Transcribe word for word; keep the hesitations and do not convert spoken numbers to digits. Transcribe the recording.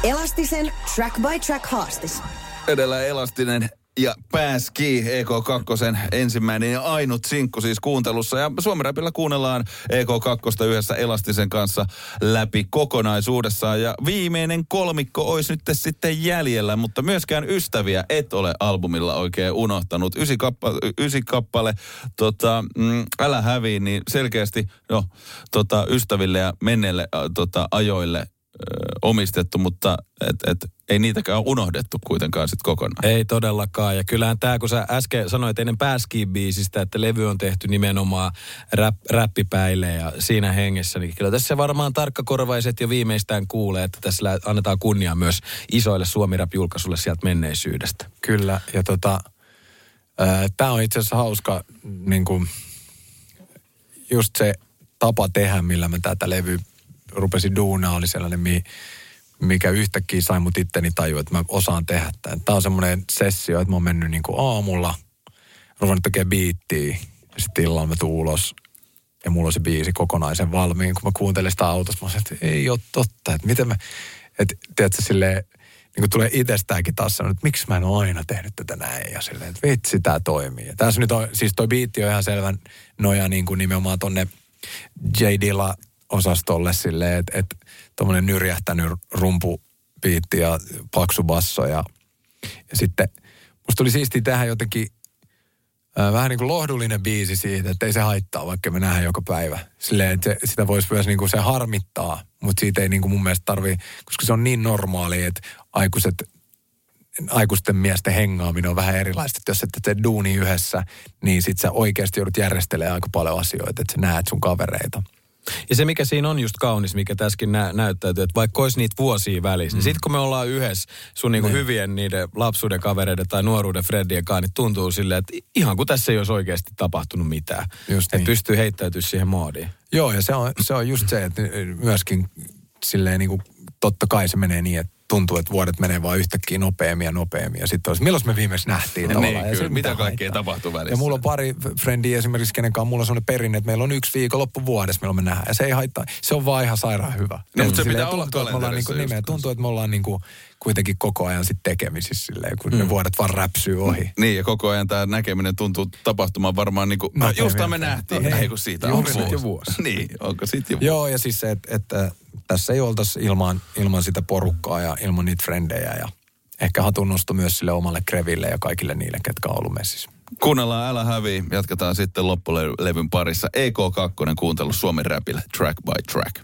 Elastisen Track by Track haastis. Edellä Elastinen ja Pääski E K kaksi ensimmäinen ja ainut sinkku siis kuuntelussa. Ja Suomi Rapilla kuunnellaan E K kaksi yhdessä Elastisen kanssa läpi kokonaisuudessaan. Ja viimeinen kolmikko olisi nyt sitten jäljellä, mutta myöskään ystäviä et ole albumilla oikein unohtanut. Ysi, kappa, ysi kappale, tota, mm, älä häviä, niin selkeästi no, tota, ystäville ja menneille tota, ajoille omistettu, mutta et, et, ei niitäkään unohdettu kuitenkaan sitten kokonaan. Ei todellakaan. Ja kyllähän tämä, kun sä äsken sanoit ennen Pääskiin-biisistä, että levy on tehty nimenomaan rap, räppipäille ja siinä hengessä, niin kyllä tässä varmaan tarkkakorvaiset jo viimeistään kuulee, että tässä annetaan kunniaa myös isoille Suomi-rap-julkaisuille sieltä menneisyydestä. Kyllä, ja tota, tämä on itse asiassa hauska, niin kuin, just se tapa tehdä, millä mä tätä levyä rupesin duunaa, oli sellainen, mikä yhtäkkiä sai mut itteni tajua, että mä osaan tehdä tämän. Tää on semmoinen sessio, että mä oon mennyt niin kuin aamulla, ruvennut tekemään biittiä, ja sitten illalla mä tuun ulos, ja mulla on se biisi kokonaisen valmiin. Kun mä kuuntelin sitä autossa, mä sanoin, että ei ole totta, että miten mä, että tiedätkö silleen, niin kuin tulee itsestäänkin taas sanoa, että miksi mä en ole aina tehnyt tätä näin, ja silleen, että vitsi, tää toimii. Ja tässä nyt on, siis toi biitti on ihan selvän noja niin kuin nimenomaan tonne J Dilla osastolle silleen, että et, tommonen nyrjähtänyt rumpubiitti ja paksu basso ja, ja sitten musta tuli siistiä tehdä jotenkin äh, vähän niin kuin lohdullinen biisi siitä, että ei se haittaa, vaikka me nähdään joka päivä. Silleen, että se, sitä voisi myös niin kuin se harmittaa, mutta siitä ei niin kuin mun mielestä tarvii, koska se on niin normaali, että aikuiset, aikuisten miesten hengaaminen on vähän erilaista. Että jos et tee duuni yhdessä, niin sit sä oikeasti joudut järjestelemään aika paljon asioita, että sä näet sun kavereita. Ja se, mikä siinä on just kaunis, mikä tässäkin nä- näyttäytyy, että vaikka olisi niitä vuosia välissä, mm. niin sitten kun me ollaan yhdessä sun niinku hyvien niiden lapsuuden kavereiden tai nuoruuden Freddien kanssa, niin tuntuu silleen, että ihan kuin tässä ei olisi oikeasti tapahtunut mitään. Just niin. Että pystyy heittäytymään siihen moodiin. Joo, ja se on, se on just se, että myöskin silleen niin kuin totta kai se menee niin, että tuntuu, että vuodet menee vaan yhtäkkiä nopeammin ja nopeammin. Ja sitten olisi, milloin me viimeksi nähtiin tavallaan. Niin, ja kyllä, mitä kaikkea tapahtuu välissä. Ja mulla on pari frendiä esimerkiksi, kenen kanssa mulla on sellainen perinne, että meillä on yksi viikonloppu vuodessa, milloin me nähdään. Ja se ei haittaa. Se on vaan ihan sairaan hyvä. No, mutta se pitää tuntuu, olla kalenterissa. Niin nimeä, tuntuu, että me ollaan niin kuin kuitenkin koko ajan sitten tekemisissä silleen, kun mm. ne vuodet vaan räpsyy ohi. Niin, ja koko ajan tämä näkeminen tuntuu tapahtumaan varmaan niin kuin, no, no justaan me nähtiin. Ei, kun siitä on vuosi. jo vuosi. Niin, onko siitä jo vuosi. Joo, ja siis se, että, että tässä ei oltaisi ilman, ilman sitä porukkaa ja ilman niitä frendejä ja ehkä hatunnosto myös sille omalle Kreville ja kaikille niille, ketkä on ollut messissä. Kuunnellaan Älä häviä. Jatketaan sitten loppulevyn parissa. E K kaksi kuuntelu Suomen Rapilla Track by Track.